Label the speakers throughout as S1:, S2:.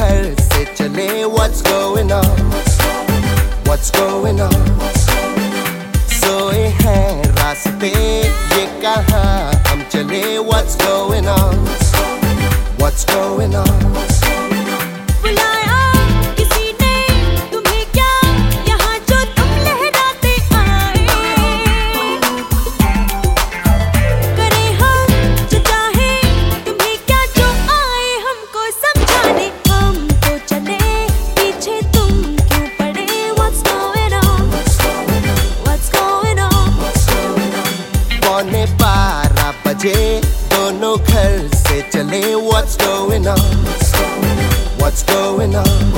S1: घर से चले What's going on? What's going on? सोए हैं रास्ते ये कहाँ हम चले What's going on? What's going on?
S2: बुलाया किसी ने तुम्हें क्या यहाँ जो तुम लहराते आए करें हम जो चाहे तुम्हें क्या जो आए हमको समझाने हम तो चले पीछे तुम क्यों पड़े What's going on? What's going on?
S1: पौने 12 बजे दोनों घर से चले What's going on? What's going on?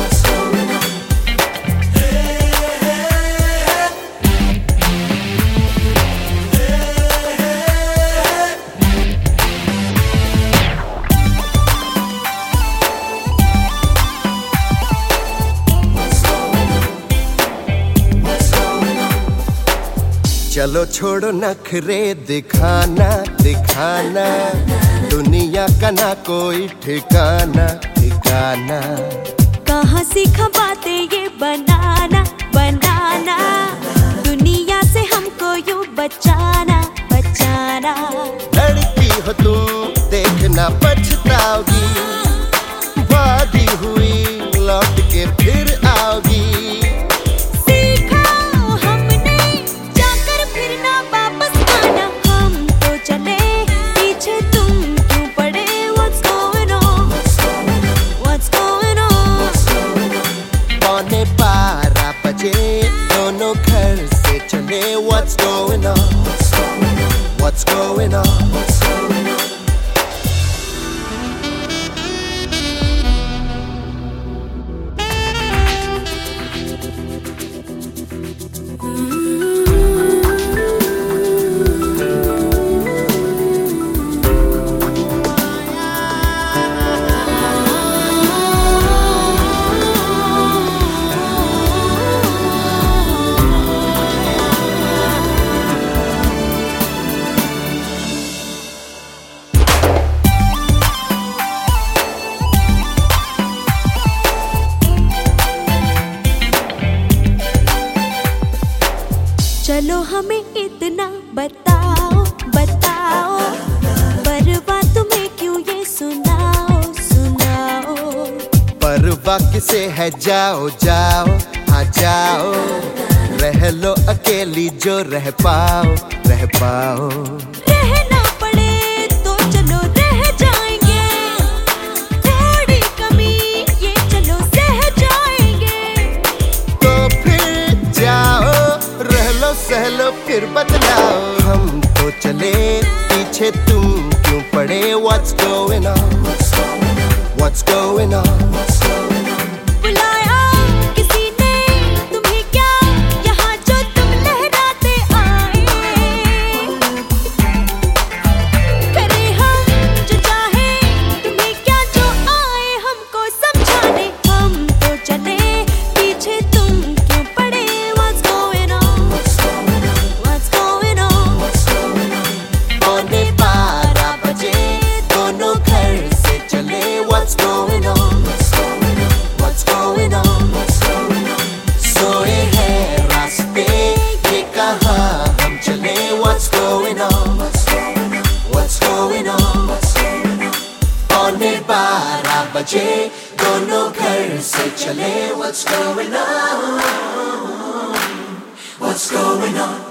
S1: चलो छोड़ो नखरे दिखाना दिखाना दुनिया का ना कोई ठिकाना ठिकाना
S2: कहाँ सीखा बातें ये बनाना बनाना दुनिया से हमको यूं बचाना बचाना
S1: लड़की हो तुम देखना पछताओगी वादी हुई लौट के फिर आओगी
S2: सीखा हमने जाकर फिर ना वापस आना हम तो चले पीछे तुम क्यों पड़े What's going on? What's going on?
S1: पौने 12 बजे दोनों घर से चले What's going on? What's going on?
S2: चलो हमें इतना बताओ बताओ परवाह तुम्हें क्यों ये सुनाओ सुनाओ
S1: परवाह किसे है जाओ जाओ आ जाओ रह लो अकेली जो रह पाओ रह पाओ
S2: रहना पड़े तो चलो रह जाएंगे थोड़ी कमी ये चलो सह जाएंगे
S1: तो फिर जाओ रह लो सह लो फिर बदलाओ हम तो चले पीछे तुम क्यों पड़े What's going on? What's going on?
S2: बुलाया किसी ने तुम्हें क्या यहाँ जो तुम लहराते आए करें हम जो चाहे तुम्हें क्या जो आए हमको समझाने हम तो चले पीछे तुम क्यों पड़े What's going on? What's going on?
S1: पौने 12 बजे दोनों घर से चले What's going on? What's going on? सोए हैं रास्ते ये कहाँ हम चले What's going on? What's going on? पौने 12 बजे दोनों घर से चले What's going on? What's going on?